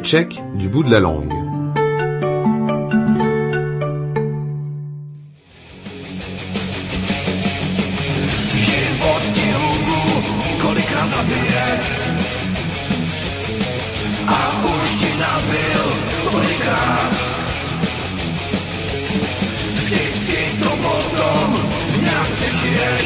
tchèque du bout de la langue. Život ti hubu kolikrát nabije a už ti nabil tolikrát. Vždycky to potom nějak přežiješ.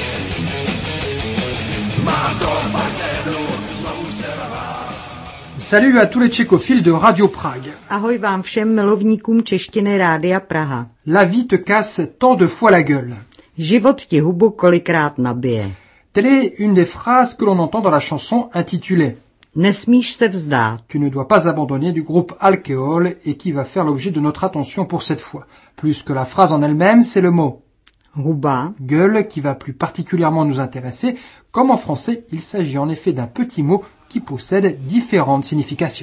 Má to fakt cenu znovu se rvát. Salut à tous les tchécophiles de Radio Prague. Ahoj vám všem milovníkům češtiny Rádia Praha. La vie te casse tant de fois la gueule. Život ti hubu kolikrát nabije. Telle est une des phrases que l'on entend dans la chanson intitulée Nesmíš se vzdát. Tu ne dois pas abandonner du groupe Alkéol et qui va faire l'objet de notre attention pour cette fois. Plus que la phrase en elle-même, c'est le mot Huba. gueule qui va plus particulièrement nous intéresser. Comme en français, il s'agit en effet d'un petit mot qui possède différentes significations.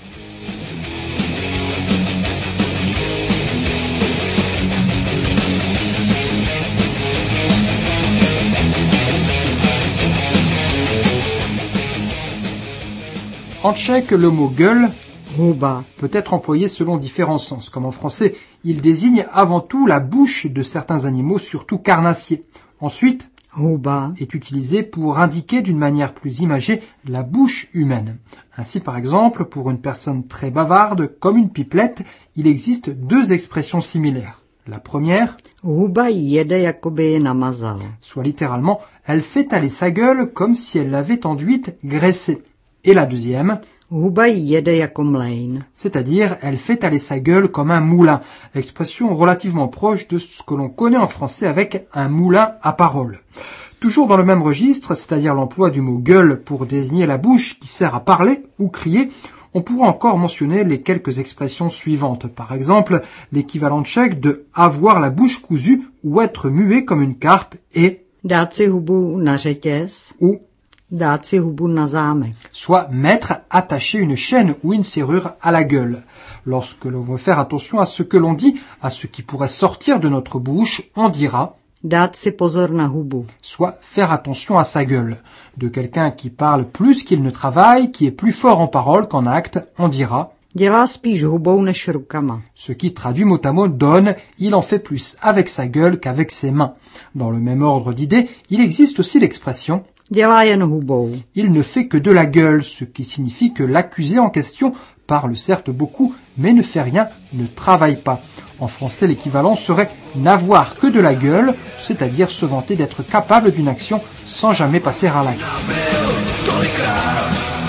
En tchèque, le mot gueule Huba. peut être employé selon différents sens. Comme en français, il désigne avant tout la bouche de certains animaux, surtout carnassiers. Ensuite, Huba. est utilisé pour indiquer d'une manière plus imagée la bouche humaine. Ainsi, par exemple, pour une personne très bavarde, comme une pipelette, il existe deux expressions similaires. La première, Huba jede, jakoby je namazal. soit littéralement « elle fait aller sa gueule comme si elle l'avait enduite graissée ». Et la deuxième, Huba jede jako mlejn. c'est-à-dire « elle fait aller sa gueule comme un moulin », expression relativement proche de ce que l'on connaît en français avec un moulin à parole. Toujours dans le même registre, c'est-à-dire l'emploi du mot « gueule » pour désigner la bouche qui sert à parler ou crier, on pourra encore mentionner les quelques expressions suivantes. Par exemple, l'équivalent tchèque de « avoir la bouche cousue » ou « être muet comme une carpe » est Dát si hubu na řetěz, ou dát si hubu na zámek. soit mettre, attacher une chaîne ou une serrure à la gueule. Lorsque l'on veut faire attention à ce que l'on dit, à ce qui pourrait sortir de notre bouche, on dira, Dát si pozor na hubu. soit faire attention à sa gueule. De quelqu'un qui parle plus qu'il ne travaille, qui est plus fort en parole qu'en acte, on dira, Dělá spíš hubou než rukama. ce qui traduit mot à mot donne, il en fait plus avec sa gueule qu'avec ses mains. Dans le même ordre d'idées, il existe aussi l'expression Dělá jen hubou. il ne fait que de la gueule, ce qui signifie que l'accusé en question parle certes beaucoup, mais ne fait rien, ne travaille pas. En français, l'équivalent serait n'avoir que de la gueule, c'est-à-dire se vanter d'être capable d'une action sans jamais passer à l'acte. Nabil tolikrát.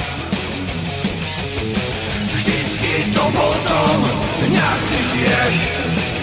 Vždycky to potom nějak přežiješ.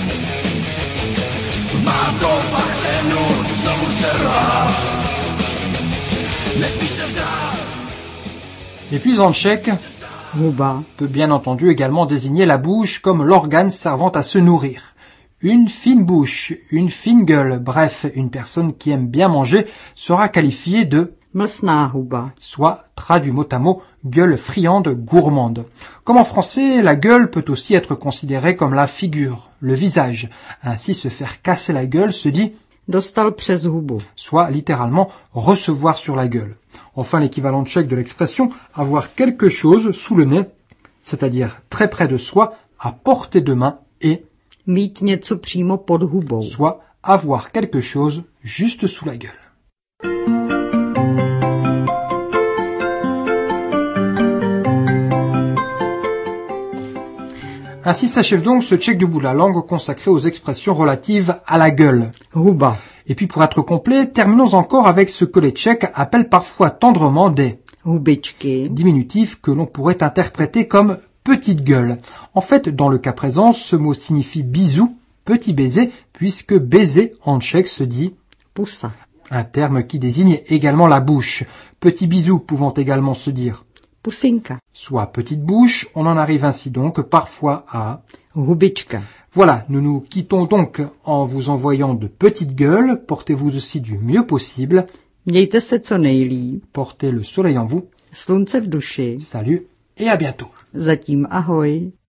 Má to fakt cenu znovu se rvát. Nesmíš se vzdát. Et puis en tchèque, Huba. peut bien entendu également désigner la bouche comme l'organe servant à se nourrir. Une fine bouche, une fine gueule, bref, une personne qui aime bien manger sera qualifiée de Mlsná huba. soit, traduit mot à mot, gueule friande, gourmande. Comme en français, la gueule peut aussi être considérée comme la figure, le visage. Ainsi, se faire casser la gueule se dit, Dostal přes hubu. soit littéralement recevoir sur la gueule. Enfin, l'équivalent tchèque de l'expression avoir quelque chose sous le nez, c'est-à-dire très près de soi, à portée de main, et Mít něco přímo pod hubou. soit avoir quelque chose juste sous la gueule. Ainsi s'achève donc ce tchèque du bout de la langue consacré aux expressions relatives à la gueule. Huba. Et puis pour être complet, terminons encore avec ce que les Tchèques appellent parfois tendrement des Hubičky. diminutifs que l'on pourrait interpréter comme petite gueule. En fait, dans le cas présent, ce mot signifie bisou, petit baiser, puisque baiser en tchèque se dit Pusa. un terme qui désigne également la bouche. Petit bisou pouvant également se dire Pusinka. soit petite bouche, on en arrive ainsi donc parfois à... Hubička. Voilà, nous nous quittons donc en vous envoyant de petites gueules, portez-vous aussi du mieux possible, Mějte se co nejlíp. portez le soleil en vous, Slunce v duši. salut et à bientôt. Zatím ahoj.